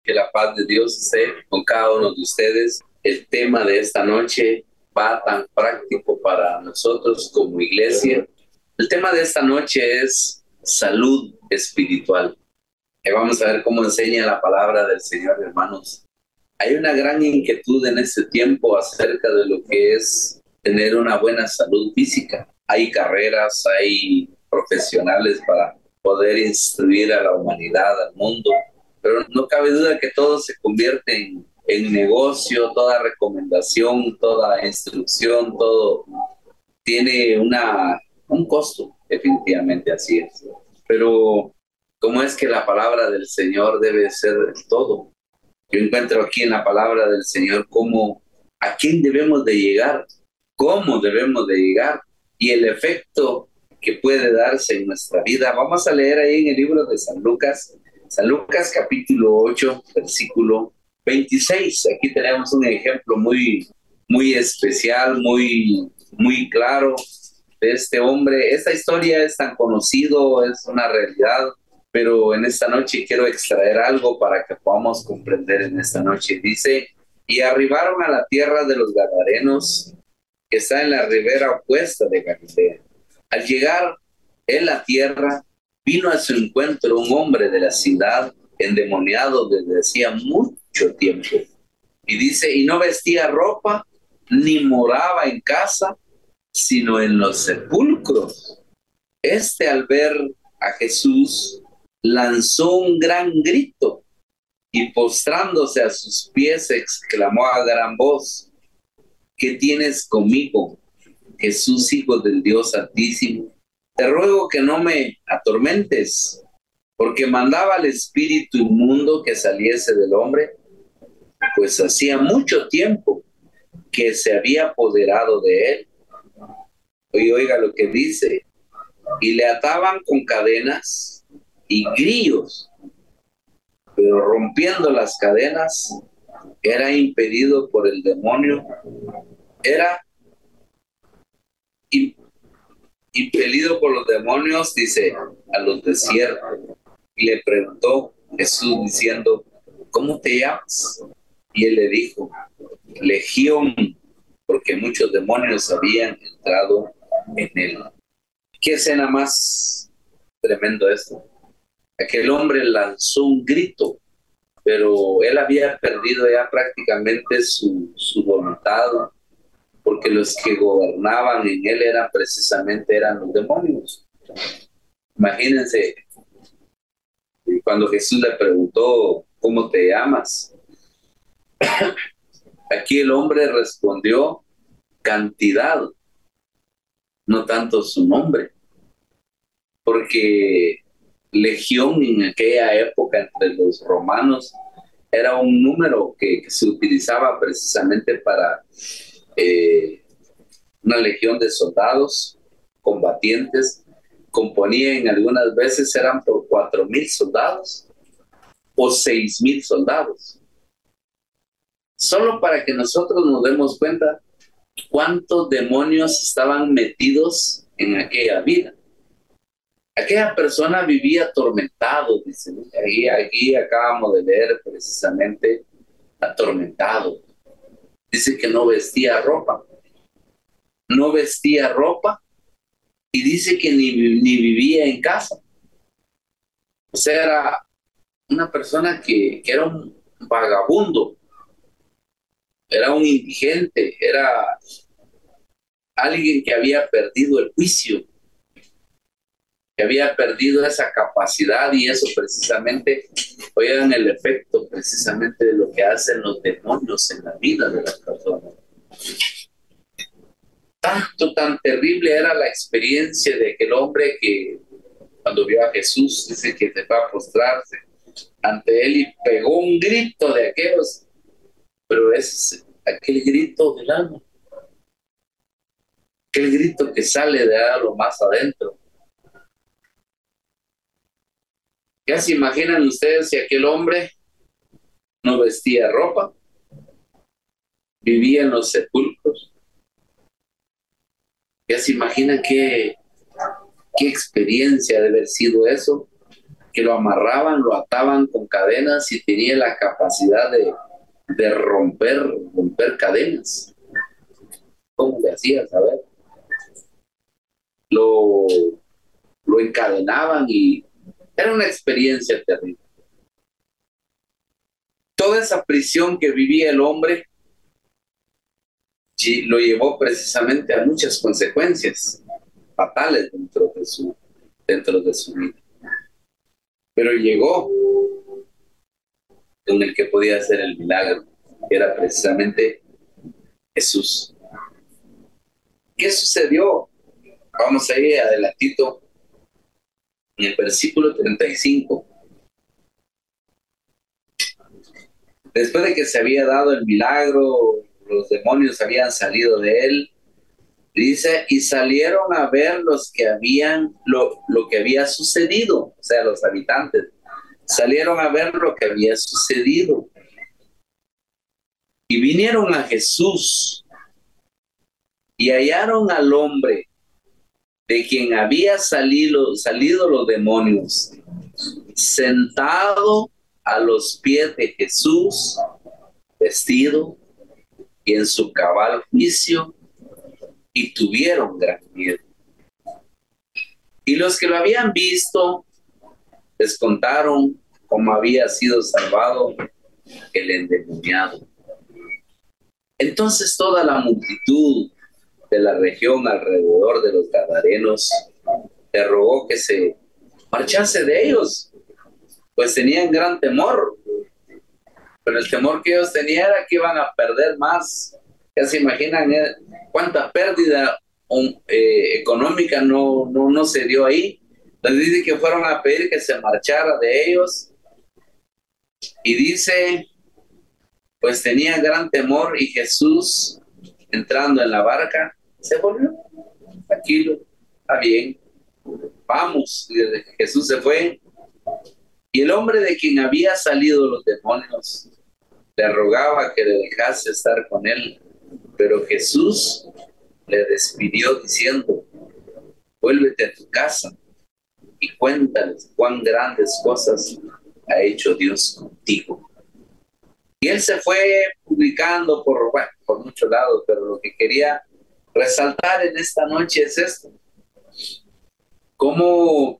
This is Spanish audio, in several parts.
Que la paz de Dios esté con cada uno de ustedes. El tema de esta noche va tan práctico para nosotros como iglesia. El tema de esta noche es salud espiritual. Vamos a ver cómo enseña la palabra del Señor, hermanos. Hay una gran inquietud en este tiempo acerca de lo que es tener una buena salud física. Hay carreras, hay profesionales para poder instruir a la humanidad, al mundo, pero no cabe duda que todo se convierte en negocio, toda recomendación, toda instrucción, todo tiene un costo, definitivamente así es. Pero, ¿cómo es que la palabra del Señor debe ser todo? Yo encuentro aquí en la palabra del Señor cómo, a quién debemos de llegar, cómo debemos de llegar y el efecto que puede darse en nuestra vida. Vamos a leer ahí en el libro de San Lucas capítulo 8, versículo 26. Aquí tenemos un ejemplo muy especial, muy claro de este hombre. Esta historia es tan conocido, es una realidad, pero en esta noche quiero extraer algo para que podamos comprender en esta noche. Dice, y arribaron a la tierra de los Gadarenos, que está en la ribera opuesta de Galilea. Al llegar en la tierra, vino a su encuentro un hombre de la ciudad, endemoniado desde hacía mucho tiempo. Y dice, y no vestía ropa, ni moraba en casa, sino en los sepulcros. Este, al ver a Jesús, lanzó un gran grito y postrándose a sus pies exclamó a gran voz, ¿qué tienes conmigo, Jesús, Hijo del Dios Altísimo? Te ruego que no me atormentes, porque mandaba al espíritu inmundo que saliese del hombre, pues hacía mucho tiempo que se había apoderado de él. Y oiga lo que dice, y le ataban con cadenas y grillos, pero rompiendo las cadenas, era impedido por el demonio, era impelido por los demonios, dice, a los desiertos. Y le preguntó Jesús diciendo, ¿cómo te llamas? Y él le dijo, Legión, porque muchos demonios habían entrado en él. ¿Qué escena más tremendo esto? Aquel hombre lanzó un grito, pero él había perdido ya prácticamente su voluntad, porque los que gobernaban en él eran los demonios. Imagínense, cuando Jesús le preguntó, ¿cómo te llamas? Aquí el hombre respondió cantidad, no tanto su nombre, porque legión en aquella época entre los romanos era un número que se utilizaba precisamente para una legión de soldados combatientes. Componían algunas veces eran por 4,000 soldados o 6,000 soldados. Solo para que nosotros nos demos cuenta cuántos demonios estaban metidos en aquella vida. Aquella persona vivía atormentado, dice. Aquí acabamos de leer precisamente atormentado. Dice que no vestía ropa. No vestía ropa y dice que ni vivía en casa. O sea, era una persona que era un vagabundo, era un indigente, era alguien que había perdido el juicio, que había perdido esa capacidad y eso precisamente, oigan el efecto precisamente de lo que hacen los demonios en la vida de las personas. Tan terrible era la experiencia de aquel hombre que cuando vio a Jesús, dice que se fue a postrarse ante él y pegó un grito de aquellos, pero es aquel grito del alma, aquel grito que sale de lo más adentro. ¿Ya se imaginan ustedes si aquel hombre no vestía ropa, vivía en los sepulcros? ¿Ya se imaginan qué experiencia de haber sido eso? que lo amarraban, lo ataban con cadenas y tenía la capacidad de romper cadenas. ¿Cómo le hacías? A ver, lo, lo encadenaban y era una experiencia terrible. Toda esa prisión que vivía el hombre lo llevó precisamente a muchas consecuencias fatales dentro de su vida. Pero llegó con el que podía hacer el milagro, que era precisamente Jesús. ¿Qué sucedió? Vamos a ir adelantito en el versículo 35. Después de que se había dado el milagro, los demonios habían salido de él, dice, y salieron a ver lo que había sucedido, o sea, los habitantes, salieron a ver lo que había sucedido. Y vinieron a Jesús y hallaron al hombre de quien había salido los demonios, sentado a los pies de Jesús, vestido y en su cabal juicio, y tuvieron gran miedo. Y los que lo habían visto les contaron cómo había sido salvado el endemoniado. Entonces toda la multitud de la región alrededor de los Gadarenos le rogó que se marchase de ellos, pues tenían gran temor. Pero el temor que ellos tenían era que iban a perder más. Ya se imaginan cuánta pérdida económica no se dio ahí. Les dice que fueron a pedir que se marchara de ellos. Y dice, pues tenían gran temor, y Jesús, entrando en la barca, se volvió. Tranquilo, está bien, vamos. Y Jesús se fue. Y el hombre de quien había salido los demonios le rogaba que le dejase estar con él, pero Jesús le despidió diciendo, vuélvete a tu casa y cuéntales cuán grandes cosas ha hecho Dios contigo. Y él se fue publicando por muchos lados, pero lo que quería resaltar en esta noche es esto: cómo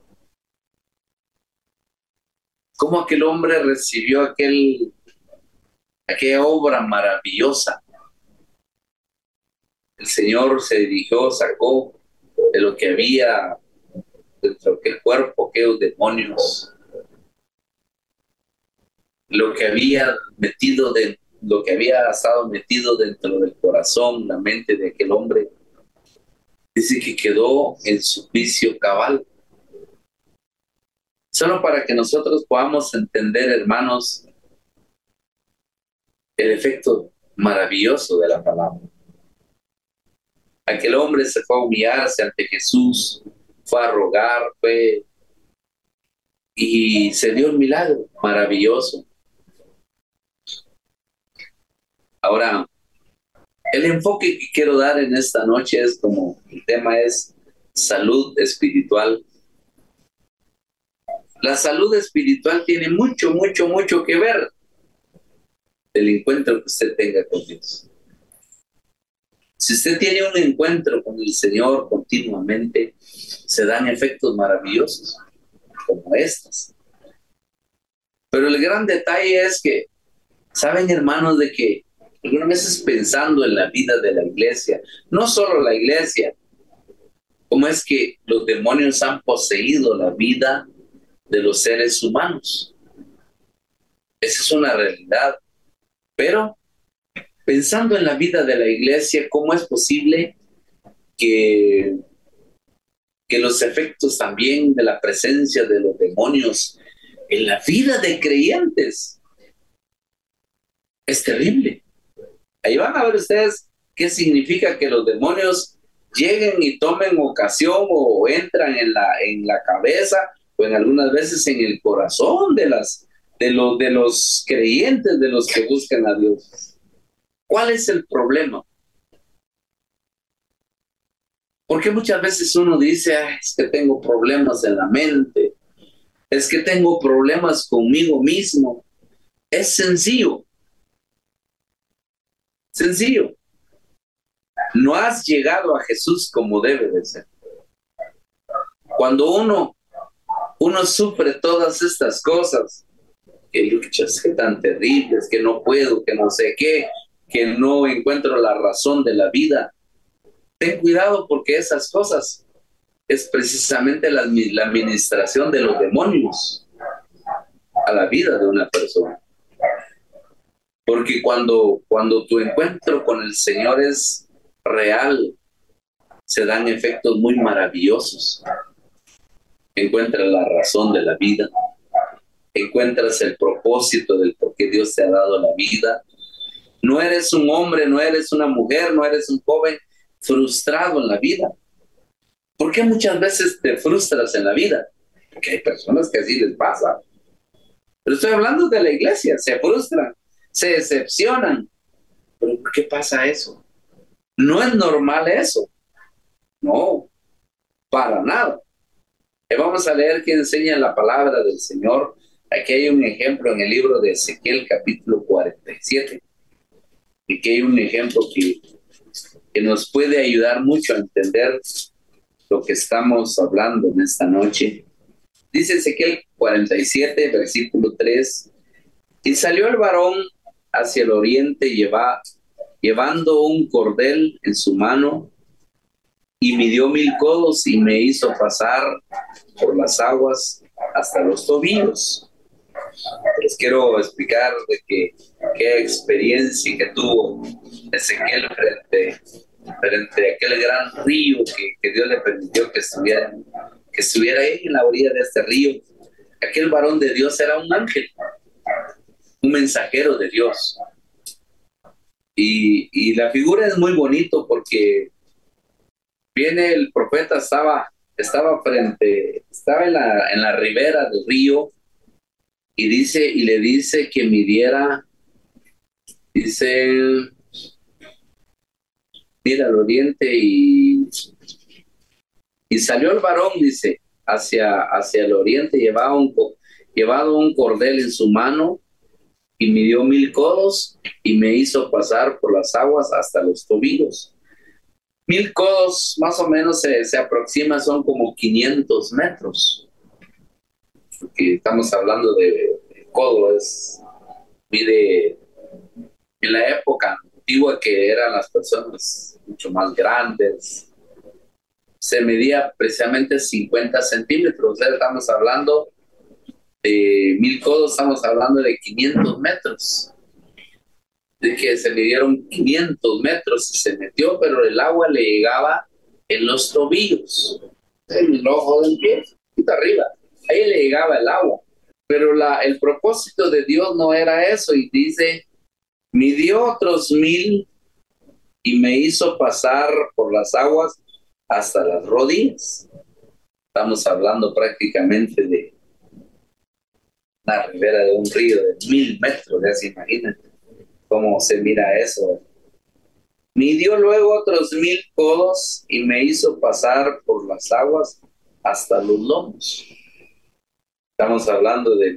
aquel hombre recibió aquella obra maravillosa. El Señor se dirigió, sacó de lo que había dentro del cuerpo aquellos demonios, lo que había estado metido dentro del corazón, la mente de aquel hombre. Dice que quedó en su juicio cabal. Solo para que nosotros podamos entender, hermanos, el efecto maravilloso de la palabra. Aquel hombre se fue a humillarse ante Jesús, fue a rogar, y se dio el milagro maravilloso. Ahora, el enfoque que quiero dar en esta noche es como el tema es salud espiritual. La salud espiritual tiene mucho que ver del encuentro que usted tenga con Dios. Si usted tiene un encuentro con el Señor continuamente, se dan efectos maravillosos como estos. Pero el gran detalle es que, ¿saben, hermanos, de que algunas veces pensando en la vida de la iglesia, no solo la iglesia, cómo es que los demonios han poseído la vida de los seres humanos? Esa es una realidad. Pero pensando en la vida de la iglesia, ¿cómo es posible que los efectos también de la presencia de los demonios en la vida de creyentes es terrible? Ahí van a ver ustedes qué significa que los demonios lleguen y tomen ocasión o entran en la cabeza o en algunas veces en el corazón de los creyentes, de los que buscan a Dios. ¿Cuál es el problema? Porque muchas veces uno dice, es que tengo problemas en la mente, Es que tengo problemas conmigo mismo. Es sencillo, sencillo. No has llegado a Jesús como debe de ser. Cuando uno sufre todas estas cosas, que luchas, que tan terribles, que no puedo, que no sé qué, que no encuentro la razón de la vida, ten cuidado porque esas cosas es precisamente la administración de los demonios a la vida de una persona. Porque cuando tu encuentro con el Señor es real, se dan efectos muy maravillosos. Encuentras la razón de la vida, encuentras el propósito del por qué Dios te ha dado la vida. No eres un hombre, no eres una mujer, no eres un joven frustrado en la vida. ¿Por qué muchas veces te frustras en la vida? Porque hay personas que así les pasa. Pero estoy hablando de la iglesia, se frustran, se decepcionan. ¿Pero por qué pasa eso? No es normal eso. No, para nada. Y vamos a leer que enseña la palabra del Señor. Aquí hay un ejemplo en el libro de Ezequiel, capítulo 47. Y aquí hay un ejemplo que nos puede ayudar mucho a entender lo que estamos hablando en esta noche. Dice Ezequiel 47, versículo 3. Y salió el varón hacia el oriente llevando un cordel en su mano y midió 1000 codos y me hizo pasar por las aguas hasta los tobillos. Les quiero explicar de qué experiencia que tuvo Ezequiel frente a aquel gran río que Dios le permitió que estuviera ahí en la orilla de este río. Aquel varón de Dios era un ángel, un mensajero de Dios. Y la figura es muy bonito porque viene el profeta, estaba en la ribera del río y le dice que midiera, dice, mira al oriente y salió el varón, dice, hacia el oriente, llevado un cordel en su mano y midió 1000 codos y me hizo pasar por las aguas hasta los tobillos. 1000 codos más o menos se aproxima, son como 500 metros. Porque estamos hablando de codo, mide en la época antigua que eran las personas mucho más grandes, se medía precisamente 50 centímetros. O sea, estamos hablando de 1000 codos, estamos hablando de 500 metros. De que se midieron 500 metros y se metió, pero el agua le llegaba en los tobillos, en el ojo del pie, arriba. Ahí le llegaba el agua. Pero el propósito de Dios no era eso. Y dice, midió otros 1000 y me hizo pasar por las aguas hasta las rodillas. Estamos hablando prácticamente de la ribera de un río de 1000 metros, ya se imaginan cómo se mira eso. Midió luego otros 1000 codos y me hizo pasar por las aguas hasta los lomos. Estamos hablando de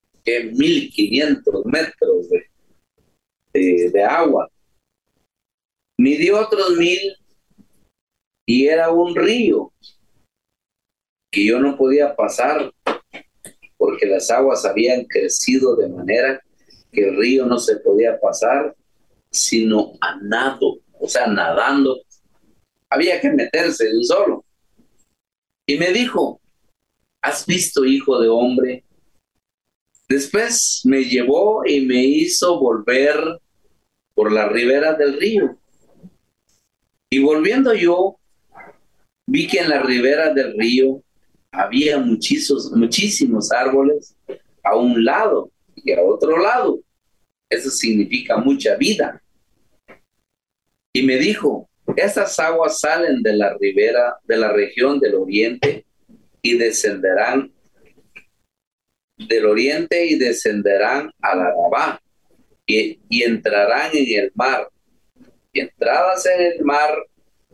1500 metros de agua. Midió otros 1000 y era un río que yo no podía pasar porque las aguas habían crecido de manera que el río no se podía pasar sino a nado, o sea, nadando. Había que meterse de un solo. Y me dijo, ¿has visto, hijo de hombre? Después me llevó y me hizo volver por la ribera del río. Y volviendo yo, vi que en la ribera del río había muchísimos árboles a un lado y a otro lado. Eso significa mucha vida. Y me dijo, estas aguas salen de la ribera, de la región del oriente y descenderán del oriente y descenderán a la Arabá y entrarán en el mar. Y entradas en el mar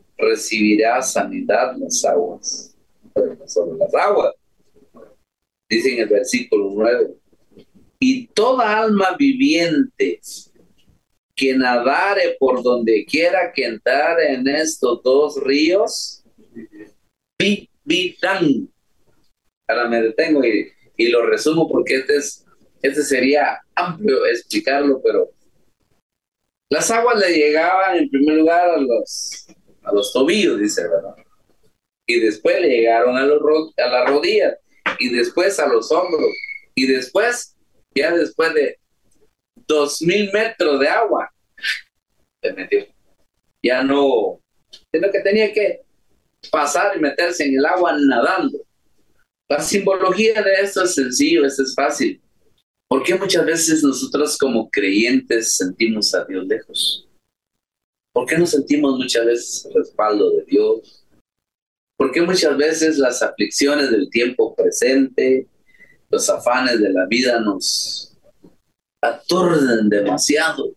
recibirá sanidad las aguas. Pero no solo las aguas, Dice en el versículo 9, y toda alma viviente que nadare por donde quiera que entrare en estos dos ríos, vivirán. Ahora me detengo y lo resumo porque este sería amplio explicarlo, pero las aguas le llegaban en primer lugar a los tobillos, dice, ¿verdad? Y después le llegaron a las rodillas, y después a los hombros, y después, ya después de 2000 metros de agua, se metió. Ya no, sino que tenía que pasar y meterse en el agua nadando. La simbología de esto es sencillo, esto es fácil. ¿Por qué muchas veces nosotros como creyentes sentimos a Dios lejos? ¿Por qué no sentimos muchas veces el respaldo de Dios? ¿Por qué muchas veces las aflicciones del tiempo presente, los afanes de la vida nos aturden demasiado,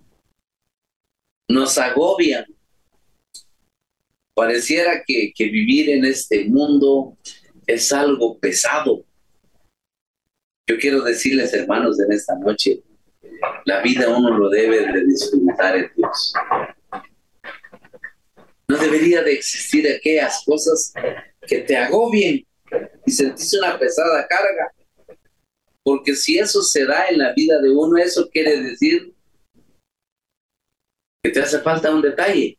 nos agobian? Pareciera que vivir en este mundo es algo pesado. Yo quiero decirles, hermanos, en esta noche, la vida uno lo debe de disfrutar en Dios. No debería de existir aquellas cosas que te agobien y sentís una pesada carga, porque si eso se da en la vida de uno, eso quiere decir que te hace falta un detalle.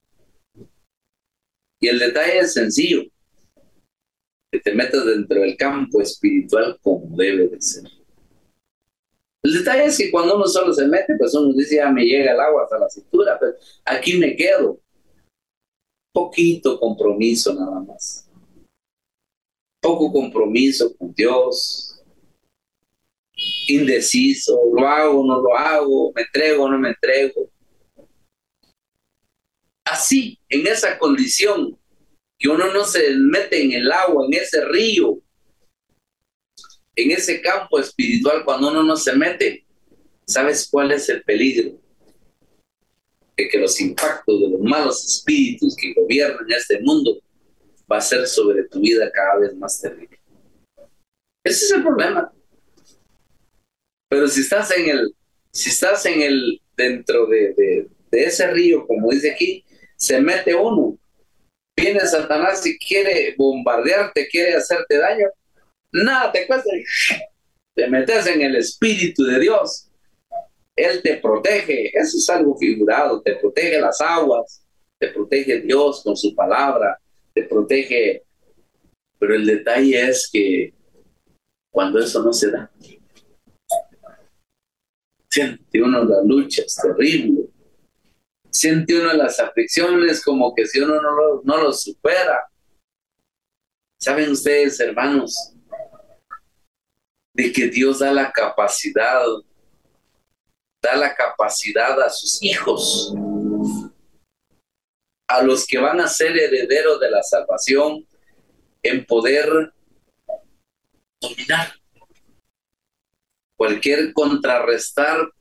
Y el detalle es sencillo, que te metas dentro del campo espiritual como debe de ser. El detalle es que cuando uno solo se mete, pues uno dice, ya me llega el agua hasta la cintura, pero aquí me quedo. Poquito compromiso nada más. Poco compromiso con Dios. Indeciso, lo hago, no lo hago, me entrego, no me entrego. Así, en esa condición, que uno no se mete en el agua, en ese río, en ese campo espiritual, cuando uno no se mete, ¿sabes cuál es el peligro? De que los impactos de los malos espíritus que gobiernan este mundo va a ser sobre tu vida cada vez más terrible. Ese es el problema. Pero si estás dentro de ese río, como dice aquí, se mete uno. Viene Satanás y quiere bombardearte, quiere hacerte daño. Nada te cuesta. Te metes en el Espíritu de Dios. Él te protege. Eso es algo figurado. Te protege las aguas. Te protege Dios con su palabra. Te protege. Pero el detalle es que cuando eso no se da, siente uno las luchas terribles. Siente uno las aflicciones como que si uno no lo supera. ¿Saben ustedes, hermanos, de que Dios da la capacidad a sus hijos, a los que van a ser herederos de la salvación, en poder dominar contrarrestar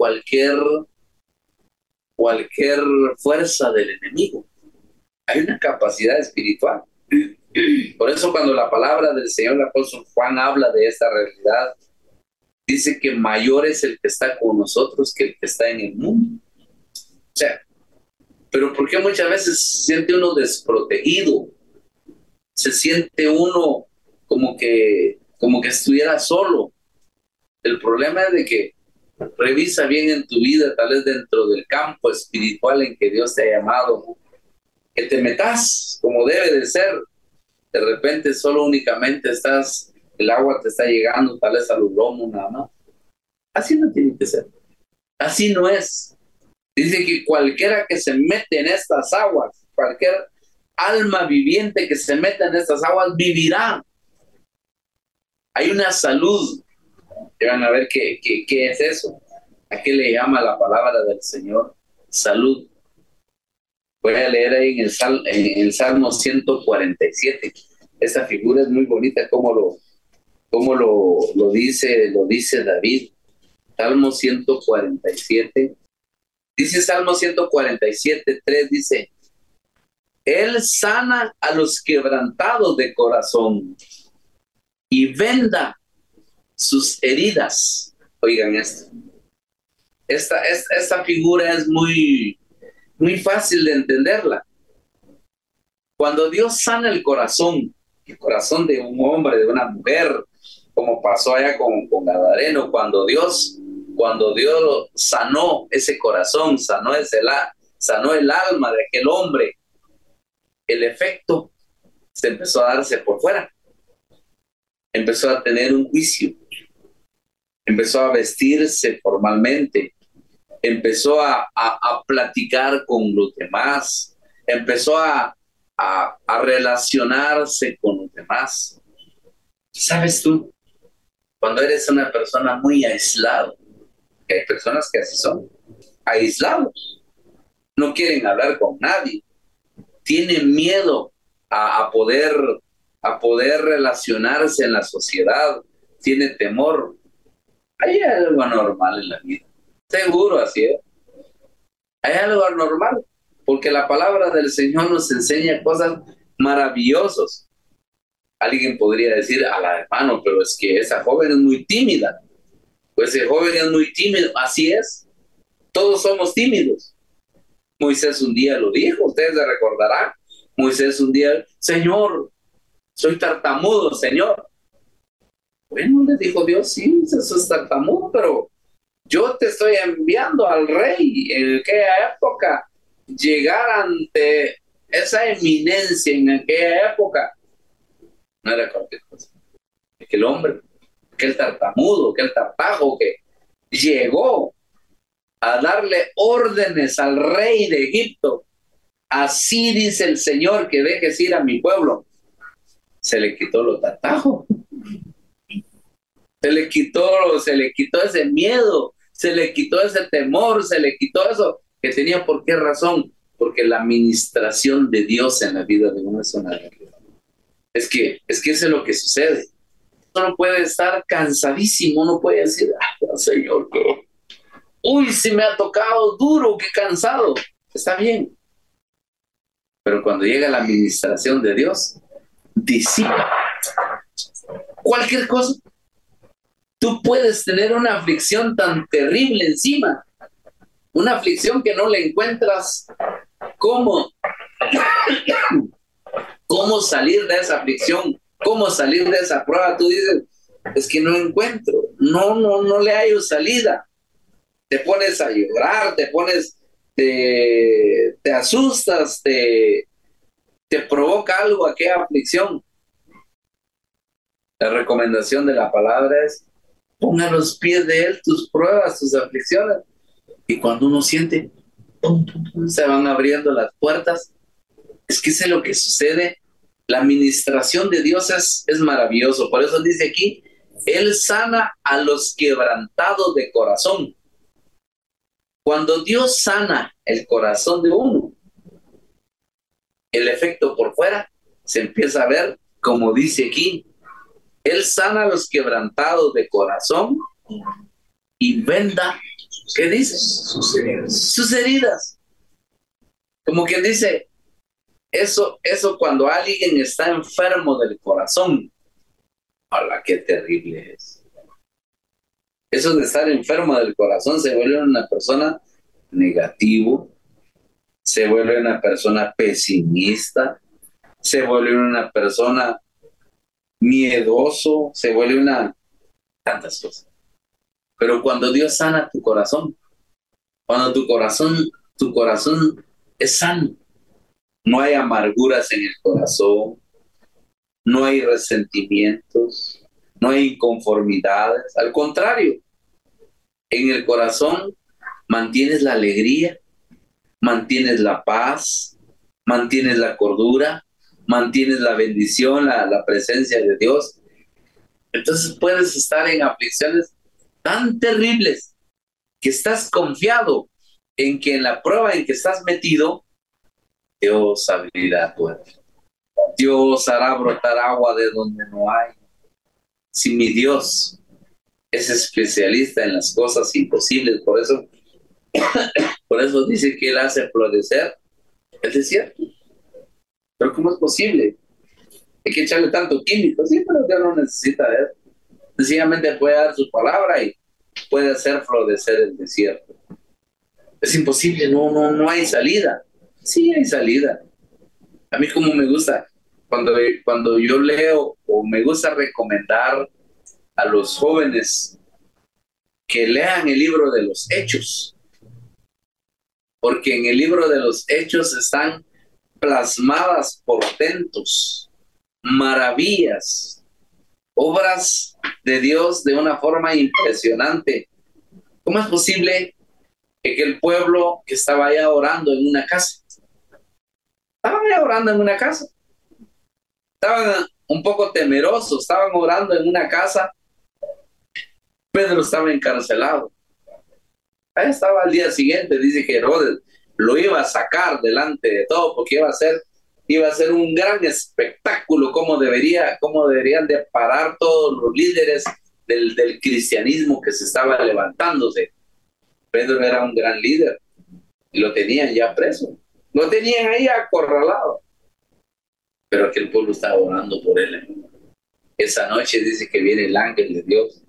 cualquier fuerza del enemigo? Hay una capacidad espiritual. Por eso cuando la palabra del Señor, el apóstol Juan, habla de esta realidad, dice que mayor es el que está con nosotros que el que está en el mundo. O sea, pero ¿por qué muchas veces se siente uno desprotegido? Se siente uno como que estuviera solo. El problema es de que revisa bien en tu vida, tal vez dentro del campo espiritual en que Dios te ha llamado, que te metas como debe de ser. De repente solo únicamente el agua te está llegando tal vez a los lomos nada más. Así no tiene que ser. Así no es. Dice que cualquiera que se mete en estas aguas, cualquier alma viviente que se meta en estas aguas, vivirá. Hay una salud. Y van a ver qué es eso. ¿A qué le llama la palabra del Señor? Salud. Voy a leer ahí en el Salmo 147. Esta figura es muy bonita, como lo dice David. Salmo 147. Dice Salmo 147, 3, dice: Él sana a los quebrantados de corazón y venda sus heridas. Oigan esto. Esta figura es muy fácil de entenderla. Cuando Dios sana el corazón de un hombre, de una mujer, como pasó allá con Gadareno, cuando Dios sanó ese corazón, sanó el alma de aquel hombre, el efecto se empezó a darse por fuera. Empezó a tener un juicio, empezó a vestirse formalmente, empezó a platicar con los demás, empezó a relacionarse con los demás. ¿Sabes tú? Cuando eres una persona muy aislada, que hay personas que así son, aislados, no quieren hablar con nadie, tienen miedo a poder relacionarse en la sociedad, tiene temor. Hay algo anormal en la vida, seguro así es. Hay algo anormal, porque la palabra del Señor nos enseña cosas maravillosas. Alguien podría decir a la hermano, pero es que esa joven es muy tímida. Pues el joven es muy tímido, así es. Todos somos tímidos. Moisés un día lo dijo, ustedes se recordarán. Moisés un día, Señor, soy tartamudo, Señor. Bueno, le dijo Dios, sí, eso es tartamudo, pero yo te estoy enviando al rey. En aquella época, llegar ante esa eminencia en aquella época, no era cualquier cosa. Aquel hombre, aquel tartamudo, aquel tartajo que llegó a darle órdenes al rey de Egipto. Así dice el Señor que dejes ir a mi pueblo. Se le quitó lo tartajo. Se le quitó ese miedo, se le quitó ese temor, se le quitó eso que tenía. ¿Por qué razón? Porque la administración de Dios en la vida de uno es una realidad. Es que eso es lo que sucede. Uno puede estar cansadísimo, uno puede decir, Señor, uy, si me ha tocado duro, qué cansado. Está bien. Pero cuando llega la administración de Dios, disipa cualquier cosa. Tú puedes tener una aflicción tan terrible encima, una aflicción que no le encuentras cómo salir de esa aflicción, cómo salir de esa prueba. Tú dices, es que no encuentro, no le hallo salida. Te pones a llorar, te asustas, te provoca algo aquella aflicción. La recomendación de la palabra es, pon a los pies de Él tus pruebas, tus aflicciones. Y cuando uno siente, pum, pum, pum, se van abriendo las puertas. Es que eso es lo que sucede. La administración de Dios es maravilloso. Por eso dice aquí, Él sana a los quebrantados de corazón. Cuando Dios sana el corazón de uno, el efecto por fuera se empieza a ver, como dice aquí, Él sana a los quebrantados de corazón y venda, ¿qué dice? Sus heridas. Sus heridas. Como quien dice, eso cuando alguien está enfermo del corazón, ¡hala, qué terrible es! Eso de estar enfermo del corazón, se vuelve una persona negativo, se vuelve una persona pesimista, se vuelve una persona miedoso, se vuelve tantas cosas. Pero cuando Dios sana tu corazón, cuando tu corazón es sano, no hay amarguras en el corazón, no hay resentimientos, no hay inconformidades. Al contrario, en el corazón mantienes la alegría, mantienes la paz, mantienes la cordura, mantienes la bendición, la presencia de Dios. Entonces puedes estar en aflicciones tan terribles que estás confiado en que en la prueba en que estás metido, Dios abrirá puertas. Dios hará brotar agua de donde no hay. Si mi Dios es especialista en las cosas imposibles, por eso dice que Él hace florecer el desierto. Pero ¿cómo es posible? Hay que echarle tanto químico, sí, pero Dios no necesita eso. Sencillamente puede dar su palabra y puede hacer florecer el desierto. Es imposible, no hay salida. Sí hay salida. A mí como me gusta, cuando yo leo o me gusta recomendar a los jóvenes que lean el libro de los Hechos, porque en el libro de los Hechos están plasmadas portentos, maravillas, obras de Dios de una forma impresionante. ¿Cómo es posible que el pueblo que estaba allá orando en una casa, estaban allá orando en una casa, estaban un poco temerosos, estaban orando en una casa, Pedro estaba encarcelado? Ahí estaba al día siguiente, dice que Herodes lo iba a sacar delante de todo porque iba a ser un gran espectáculo, cómo deberían de parar todos los líderes del cristianismo que se estaba levantándose. Pedro era un gran líder y lo tenían ya preso, lo tenían ahí acorralado, pero aquel pueblo estaba orando por él. Esa noche dice que viene el ángel de Dios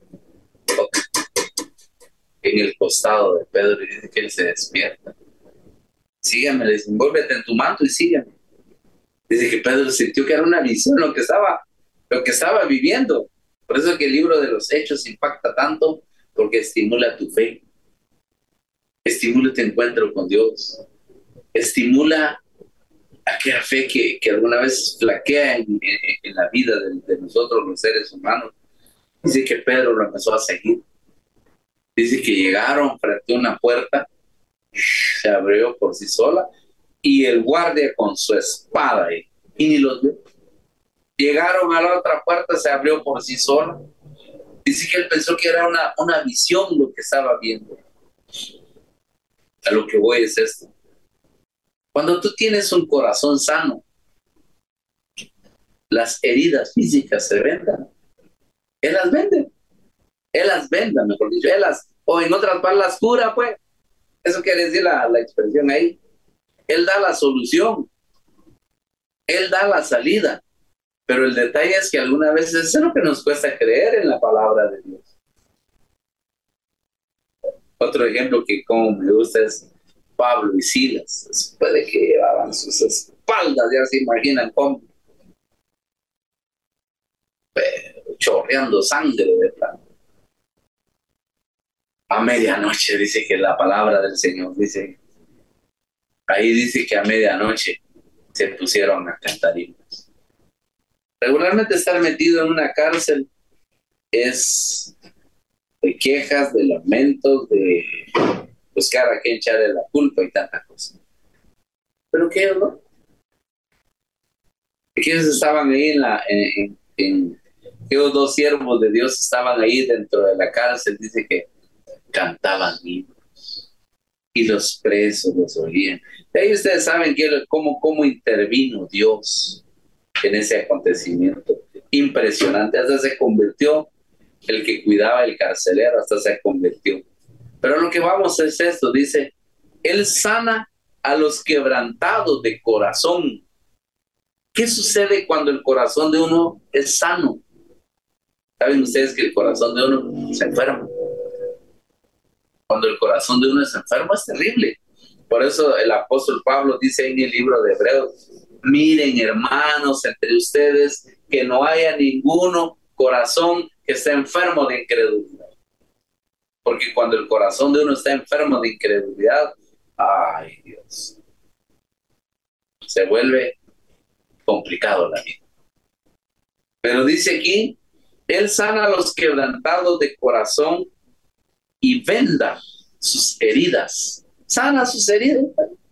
en el costado de Pedro y dice que él se despierta. Sígueme, le dice, envuélvete en tu manto y sígueme. Dice que Pedro sintió que era una visión lo que estaba viviendo. Por eso que el libro de los Hechos impacta tanto, porque estimula tu fe, estimula tu encuentro con Dios, estimula aquella fe que alguna vez flaquea en la vida de nosotros los seres humanos. Dice que Pedro lo empezó a seguir. Dice que llegaron frente a una puerta, se abrió por sí sola, y el guardia con su espada ahí, y ni los vio. Llegaron a la otra puerta, se abrió por sí sola. Dice que él pensó que era una visión lo que estaba viendo. A lo que voy es esto. Cuando tú tienes un corazón sano, las heridas físicas se vendan. Él las vende. Él las venda, mejor dicho. O en otras palabras, las cura, pues. Eso quiere decir la expresión ahí. Él da la solución. Él da la salida. Pero el detalle es que algunas veces es lo que nos cuesta creer en la palabra de Dios. Otro ejemplo que como me gusta es Pablo y Silas. Después de que llevaban sus espaldas, ya se imaginan cómo, chorreando sangre, ¿verdad? A medianoche dice que la palabra del Señor dice, ahí dice que a medianoche se pusieron a cantar himnos. Regularmente estar metido en una cárcel es de quejas, de lamentos, de buscar a quien echarle la culpa y tantas cosas. Pero que ellos no. Que ellos estaban ahí aquellos dos siervos de Dios estaban ahí dentro de la cárcel, dice que cantaban himnos y los presos los oían. De ahí ustedes saben cómo intervino Dios en ese acontecimiento. Impresionante, hasta se convirtió el que cuidaba el carcelero, hasta se convirtió. Pero lo que vamos es esto, dice, Él sana a los quebrantados de corazón. ¿Qué sucede cuando el corazón de uno es sano? ¿Saben ustedes que el corazón de uno se enferma? Cuando el corazón de uno es enfermo es terrible. Por eso el apóstol Pablo dice en el libro de Hebreos, miren hermanos entre ustedes que no haya ninguno corazón que esté enfermo de incredulidad. Porque cuando el corazón de uno está enfermo de incredulidad, ay Dios, se vuelve complicado la vida. Pero dice aquí, Él sana a los quebrantados de corazón y venda sus heridas. Sana sus heridas.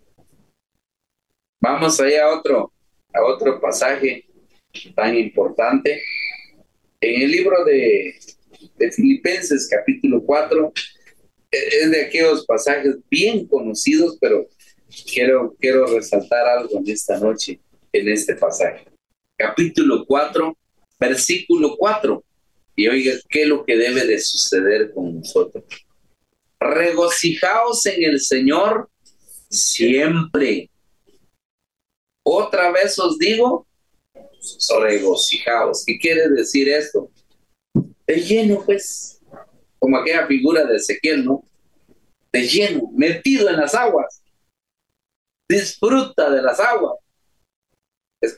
Vamos allá a otro pasaje tan importante. En el libro de Filipenses capítulo 4, es de aquellos pasajes bien conocidos, pero quiero resaltar algo en esta noche, en este pasaje. Capítulo 4, versículo 4. Y oiga, ¿qué es lo que debe de suceder con nosotros? Regocijaos en el Señor siempre. Otra vez os digo, regocijaos. ¿Qué quiere decir esto? de lleno, pues, como aquella figura de Ezequiel, ¿no? De lleno, metido en las aguas, disfruta de las aguas. Es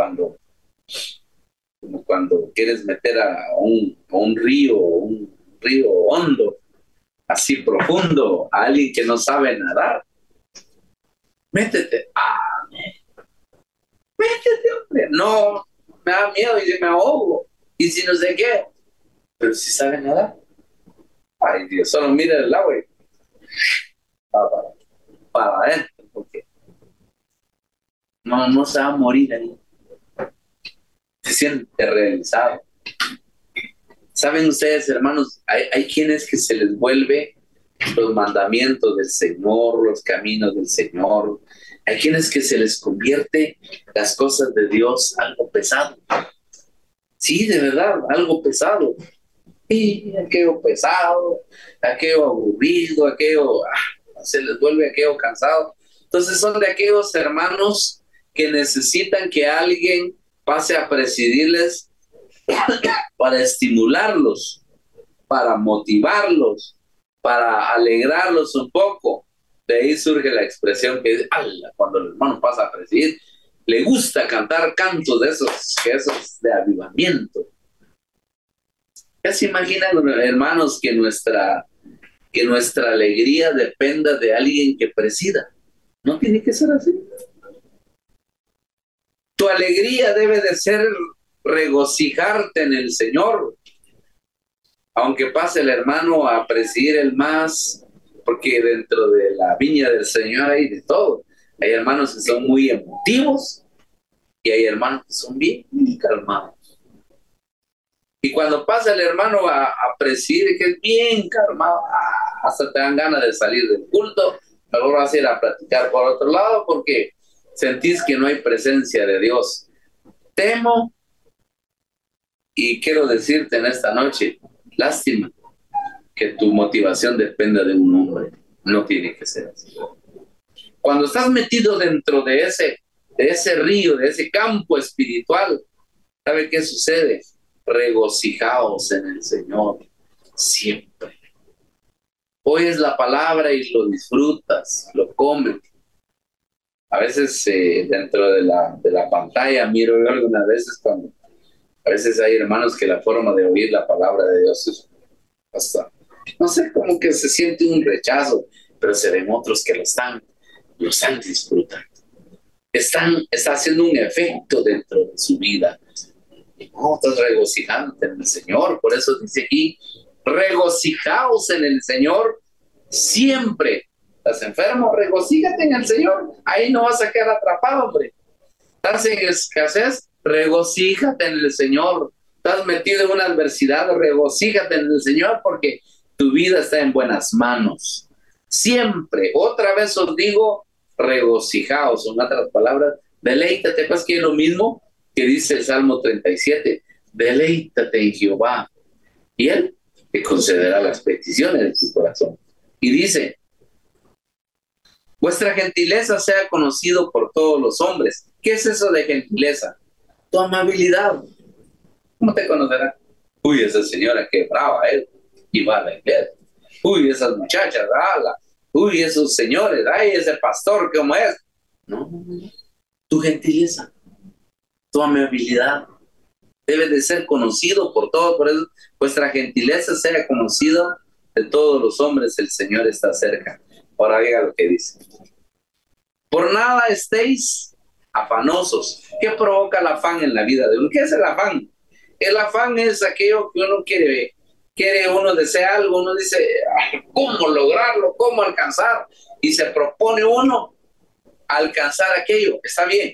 como cuando quieres meter a un río hondo, así profundo, a alguien que no sabe nadar. Métete, métete, hombre. No, me da miedo y si me ahogo. Y si no sé qué, pero si sabe nadar. Ay, Dios, solo mira el agua y va para adentro, porque no se va a morir ahí. Se siente realizado. Saben ustedes, hermanos, hay quienes que se les vuelve los mandamientos del Señor, los caminos del Señor. Hay quienes que se les convierte las cosas de Dios algo pesado. Sí, de verdad, algo pesado. Y aquello pesado, aquello aburrido, aquello, se les vuelve aquello cansado. Entonces son de aquellos hermanos que necesitan que alguien pase a presidirles para estimularlos, para motivarlos, para alegrarlos un poco. De ahí surge la expresión que es, cuando el hermano pasa a presidir, le gusta cantar cantos de esos de avivamiento. ¿Ya se imaginan, hermanos, que nuestra alegría dependa de alguien que presida? No tiene que ser así. Tu alegría debe de ser regocijarte en el Señor, aunque pase el hermano a presidir el más, porque dentro de la viña del Señor hay de todo. Hay hermanos que son muy emotivos y hay hermanos que son bien calmados. Y cuando pasa el hermano a presidir, que es bien calmado, hasta te dan ganas de salir del culto, mejor vas a ir a platicar por otro lado porque sentís que no hay presencia de Dios. Temo y quiero decirte en esta noche, lástima que tu motivación dependa de un hombre. No tiene que ser así. Cuando estás metido dentro de ese río, de ese campo espiritual, ¿sabe qué sucede? Regocijaos en el Señor siempre. Oyes la palabra y lo disfrutas, lo comes. A veces dentro de la pantalla miro yo algunas veces cuando a veces hay hermanos que la forma de oír la palabra de Dios es hasta, no sé, como que se siente un rechazo, pero se ven otros que lo están disfrutando. Está haciendo un efecto dentro de su vida. No, estás regocijante en el Señor. Por eso dice aquí, regocijaos en el Señor siempre. ¿Estás enfermo? Regocíjate en el Señor. Ahí no vas a quedar atrapado, hombre. ¿Estás en escasez? Regocíjate en el Señor. ¿Estás metido en una adversidad? Regocíjate en el Señor porque tu vida está en buenas manos. Siempre, otra vez os digo, regocijaos. En otras palabras, deleítate, pues que es lo mismo que dice el Salmo 37. Deleítate en Jehová y Él te concederá las peticiones de tu corazón. Y dice, vuestra gentileza sea conocido por todos los hombres. ¿Qué es eso de gentileza? Tu amabilidad. ¿Cómo te conocerán? Uy, esa señora, qué brava es. Y va a la iglesia. Uy, esas muchachas, ala. Uy, esos señores, ay, ese pastor, ¿cómo es? No, tu gentileza, tu amabilidad debe de ser conocido por todos. Por eso, vuestra gentileza sea conocido de todos los hombres. El Señor está cerca. Ahora diga lo que dice. Por nada estéis afanosos. ¿Qué provoca el afán en la vida de uno? ¿Qué es el afán? El afán es aquello que uno quiere, uno desea algo, uno dice, ¿cómo lograrlo? ¿Cómo alcanzar? Y se propone uno alcanzar aquello. Está bien.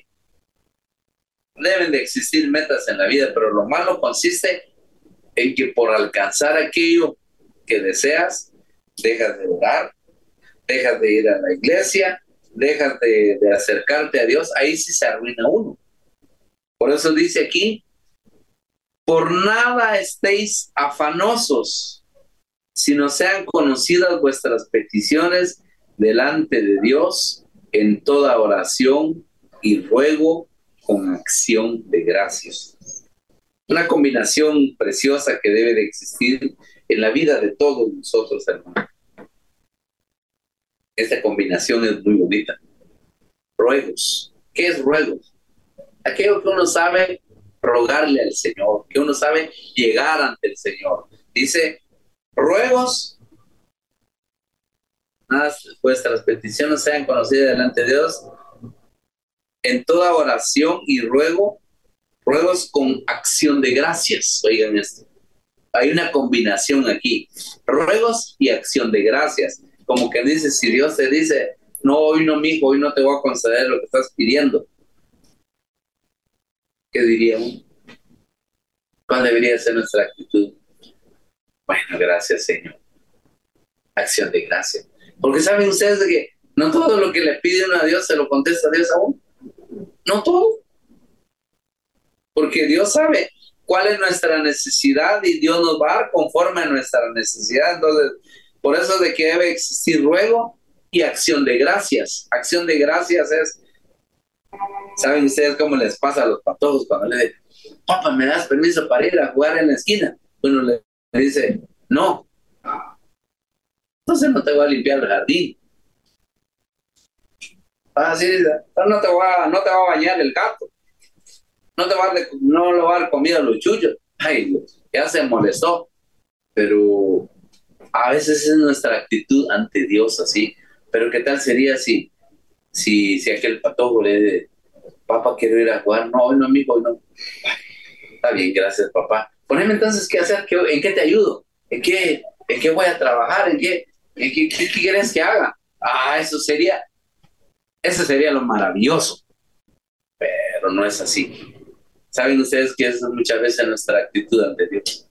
Deben de existir metas en la vida, pero lo malo consiste en que por alcanzar aquello que deseas, dejas de orar, dejas de ir a la iglesia, dejas de acercarte a Dios, ahí sí se arruina uno. Por eso dice aquí, por nada estéis afanosos, sino sean conocidas vuestras peticiones delante de Dios en toda oración y ruego con acción de gracias. Una combinación preciosa que debe de existir en la vida de todos nosotros, hermanos. Esta combinación es muy bonita. Ruegos. ¿Qué es ruegos? Aquello que uno sabe rogarle al Señor, que uno sabe llegar ante el Señor. Dice, ruegos, vuestras peticiones sean conocidas delante de Dios en toda oración y ruegos con acción de gracias. Oigan esto. Hay una combinación aquí. Ruegos y acción de gracias. Como que dice, si Dios te dice, no, hoy no, mijo, hoy no te voy a conceder lo que estás pidiendo. ¿Qué diría uno? ¿Cuál debería ser nuestra actitud? Bueno, gracias, Señor. Acción de gracias. Porque saben ustedes de que no todo lo que le pide uno a Dios se lo contesta a Dios aún. No todo. Porque Dios sabe cuál es nuestra necesidad y Dios nos va a dar conforme a nuestra necesidad. Entonces, por eso es de que debe existir ruego y acción de gracias. Acción de gracias es, ¿saben ustedes cómo les pasa a los patojos cuando le dicen, papá, ¿me das permiso para ir a jugar en la esquina? Uno le dice, no, entonces no te voy a limpiar el jardín. Así, no te va a bañar el gato. No le va a dar comida a los chuchos. Ay, ya se molestó. Pero a veces es nuestra actitud ante Dios así. Pero ¿qué tal sería si aquel patojo le dice, papá, quiero ir a jugar? No, hoy no, amigo, hoy no. Está bien, gracias, papá. Poneme entonces qué hacer, en qué te ayudo, en qué voy a trabajar, qué quieres que haga. Ah, eso sería lo maravilloso. Pero no es así. ¿Saben ustedes que eso es muchas veces nuestra actitud ante Dios?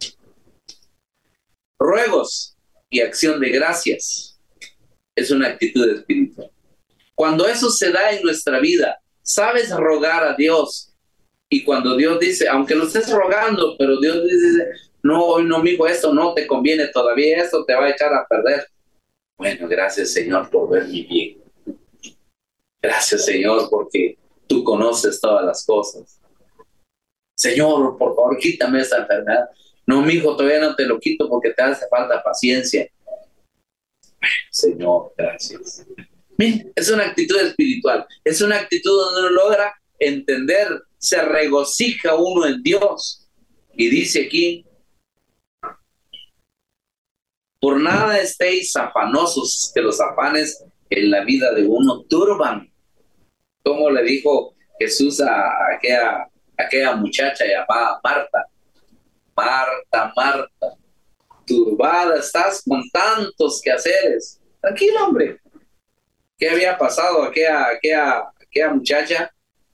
Ruegos y acción de gracias es una actitud espiritual. Cuando eso se da en nuestra vida, sabes rogar a Dios. Y cuando Dios dice, aunque lo estés rogando, pero Dios dice, no, hoy no, mijo, esto no te conviene todavía, esto te va a echar a perder. Bueno, gracias, Señor, por ver mi bien. Gracias, Señor, porque tú conoces todas las cosas. Señor, por favor, quítame esta enfermedad. No, mijo, todavía no te lo quito porque te hace falta paciencia. Señor, gracias. Miren, es una actitud espiritual. Es una actitud donde uno logra entender, se regocija uno en Dios. Y dice aquí, por nada estéis afanosos, que los afanes en la vida de uno turban. Como le dijo Jesús a aquella muchacha llamada Marta. Marta, Marta, turbada estás con tantos quehaceres. Tranquilo, hombre. ¿Qué había pasado a aquella muchacha?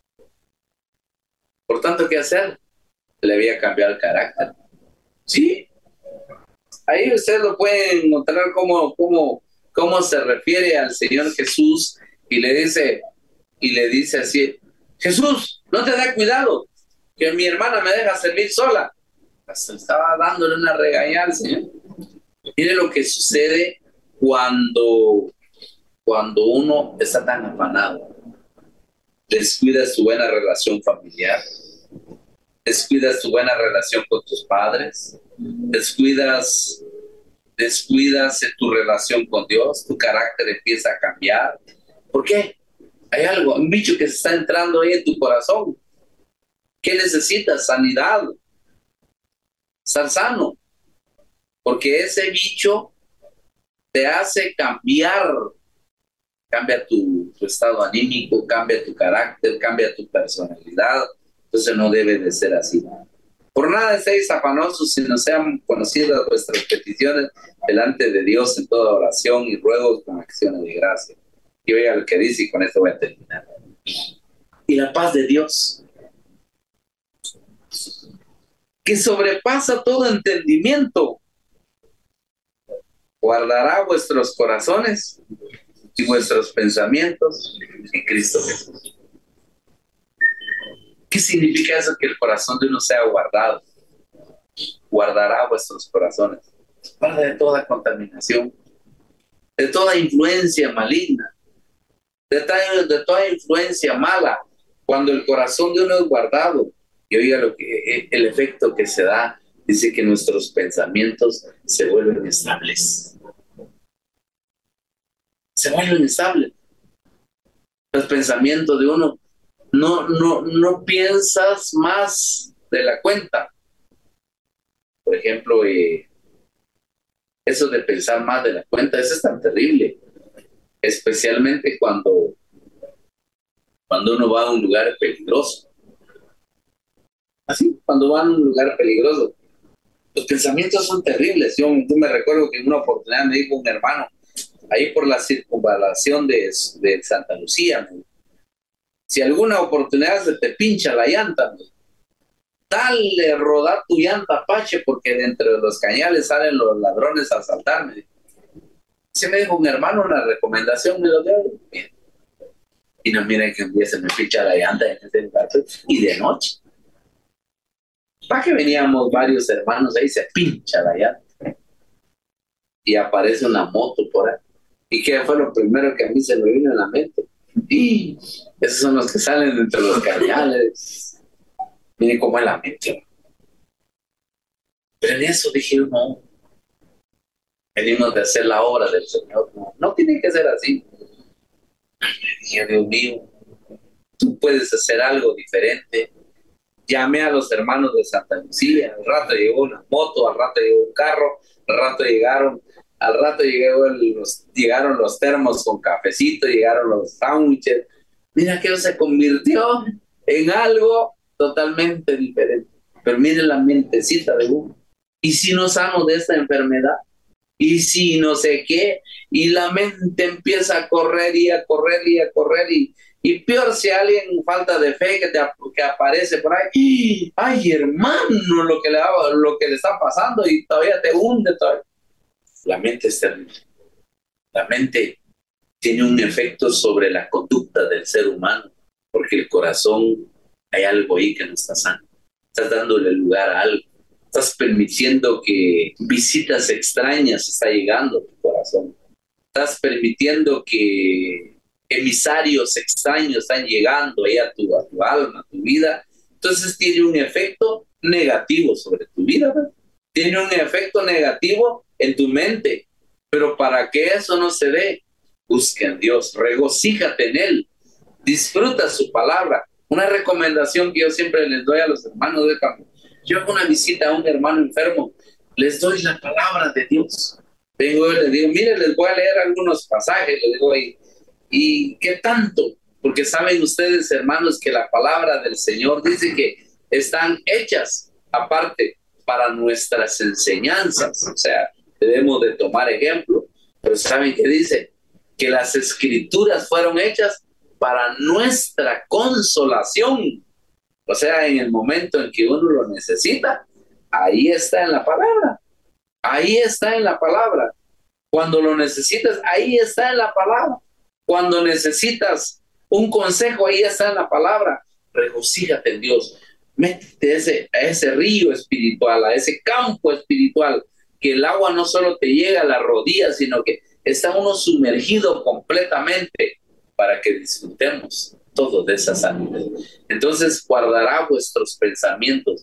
Por tanto, ¿qué hacer? Le había cambiado el carácter. Sí. Ahí ustedes lo pueden encontrar cómo se refiere al Señor Jesús y le dice así, Jesús, no te da cuidado, que mi hermana me deja servir sola. Hasta estaba dándole una regañada al Señor. Mire lo que sucede cuando uno está tan afanado. Descuidas tu buena relación familiar, descuidas tu buena relación con tus padres, descuidas tu relación con Dios, tu carácter empieza a cambiar. ¿Por qué? Hay algo, un bicho que se está entrando ahí en tu corazón. ¿Qué necesitas? Sanidad. Estar sano. Porque ese bicho te hace cambiar. Cambia tu estado anímico, cambia tu carácter, cambia tu personalidad. Entonces no debe de ser así. Por nada estéis afanosos, sino sean conocidas vuestras peticiones delante de Dios en toda oración y ruegos con acciones de gracia. Y oiga lo que dice y con esto voy a terminar. Y la paz de Dios, que sobrepasa todo entendimiento, guardará vuestros corazones y vuestros pensamientos en Cristo Jesús. ¿Qué significa eso? Que el corazón de uno sea guardado. Guardará vuestros corazones. Guarda de toda contaminación, de toda influencia maligna, de toda influencia mala. Cuando el corazón de uno es guardado, Y oiga lo que, el efecto que se da, dice que nuestros pensamientos se vuelven estables. Se vuelven estables. Los pensamientos de uno, no piensas más de la cuenta. Por ejemplo, eso de pensar más de la cuenta, eso es tan terrible, especialmente cuando uno va a un lugar peligroso. Así, cuando va a un lugar peligroso, los pensamientos son terribles. Yo me recuerdo que en una oportunidad me dijo un hermano, ahí por la circunvalación de Santa Lucía, me dijo, si alguna oportunidad se te pincha la llanta, dale, rodar tu llanta, Apache, porque dentro de los cañales salen los ladrones a asaltarme. Se me dijo un hermano una recomendación, me lo dio. Y no, miren que un día se me pincha la llanta en ese lugar, y de noche. Para que veníamos varios hermanos ahí, se pincha la llanta. Y aparece una moto por ahí. ¿Y qué fue lo primero que a mí se me vino en la mente? Y esos son los que salen entre los cañales. Miren cómo es la mente. Pero en eso dije, no, venimos de hacer la obra del Señor. No tiene que ser así. Dije, Dios mío, tú puedes hacer algo diferente. Llamé a los hermanos de Santa Lucía, al rato llegó una moto, al rato llegó un carro, al rato llegaron los termos con cafecito, llegaron los sándwiches. Mira que eso se convirtió en algo totalmente diferente. Pero miren la mentecita de uno. ¿Y si no sano de esta enfermedad? ¿Y si no sé qué? Y la mente empieza a correr y a correr y a correr y peor si alguien falta de fe que aparece por ahí. Ay, hermano, lo que le está pasando y todavía te hunde. Todavía. La mente es terrible. La mente tiene un efecto sobre la conducta del ser humano, porque el corazón, hay algo ahí que no está sano. Estás dándole lugar a algo. Estás permitiendo que visitas extrañas están llegando a tu corazón. Estás permitiendo que emisarios extraños están llegando ahí a tu alma, a tu vida. Entonces tiene un efecto negativo sobre tu vida, ¿verdad? Tiene un efecto negativo en tu mente. Pero para que eso no se dé, busca en Dios, regocíjate en Él, disfruta su palabra. Una recomendación que yo siempre les doy a los hermanos de campo. Yo hago una visita a un hermano enfermo, les doy la palabra de Dios. Vengo y les digo, mire, les voy a leer algunos pasajes, les digo, ¿y qué tanto? Porque saben ustedes, hermanos, que la palabra del Señor dice que están hechas aparte para nuestras enseñanzas. O sea, debemos de tomar ejemplo. Pero ¿saben qué dice? Que las escrituras fueron hechas para nuestra consolación. O sea, en el momento en que uno lo necesita, ahí está en la palabra. Ahí está en la palabra. Cuando lo necesitas, ahí está en la palabra. Cuando necesitas un consejo, ahí está en la palabra. Regocíjate en Dios. Métete a ese río espiritual, a ese campo espiritual, que el agua no solo te llega a las rodillas, sino que está uno sumergido completamente para que disfrutemos todo de esa salud. Entonces guardará vuestros pensamientos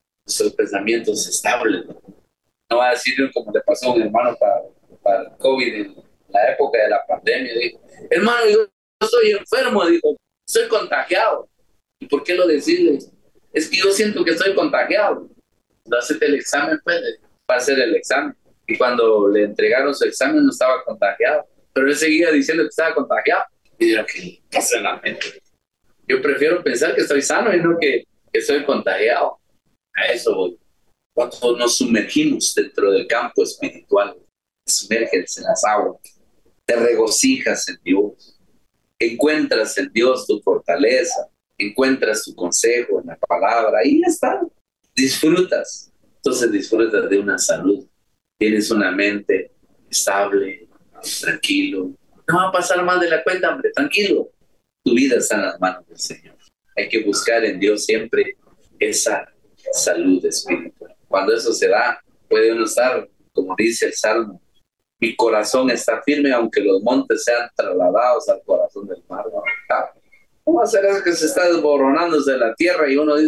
estables. No va a decir como le pasó a un hermano para el COVID en la época de la pandemia. Dijo, hermano, yo estoy enfermo, dijo, estoy contagiado. ¿Y por qué lo decirle? Es que yo siento que estoy contagiado. Hacete el examen, pues, va a hacer el examen. Y cuando le entregaron su examen no estaba contagiado. Pero él seguía diciendo que estaba contagiado. Y digo, ¿qué pasa en la mente? Yo prefiero pensar que estoy sano y no que estoy contagiado. A eso voy. Cuando nos sumergimos dentro del campo espiritual, te sumerges en las aguas, te regocijas en Dios, encuentras en Dios tu fortaleza, encuentras tu consejo en la palabra, ahí está, disfrutas. Entonces disfrutas de una salud, tienes una mente estable, tranquilo. No va a pasar más de la cuenta, hombre, tranquilo. Tu vida está en las manos del Señor. Hay que buscar en Dios siempre esa salud espiritual. Cuando eso se da, puede uno estar, como dice el Salmo, mi corazón está firme aunque los montes sean trasladados al corazón del mar. ¿No? ¿Cómo va a ser eso que se está desboronándose la tierra y uno dice,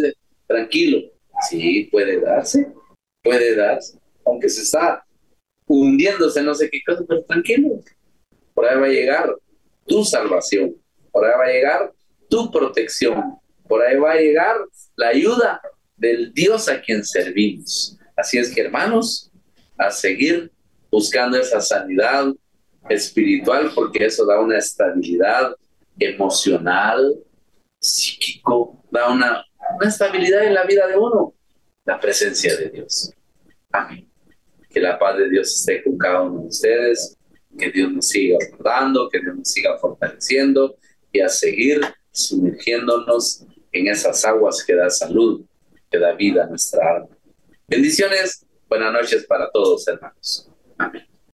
tranquilo. Sí, puede darse, aunque se está hundiéndose no sé qué cosa, pero tranquilo. Por ahí va a llegar tu salvación, por ahí va a llegar tu protección, por ahí va a llegar la ayuda del Dios a quien servimos. Así es que, hermanos, a seguir buscando esa sanidad espiritual, porque eso da una estabilidad emocional, psíquico, da una estabilidad en la vida de uno, la presencia de Dios. Amén. Que la paz de Dios esté con cada uno de ustedes, que Dios nos siga guardando, que Dios nos siga fortaleciendo y a seguir sumergiéndonos en esas aguas que da salud, que da vida a nuestra alma. Bendiciones, buenas noches para todos, hermanos. Amén.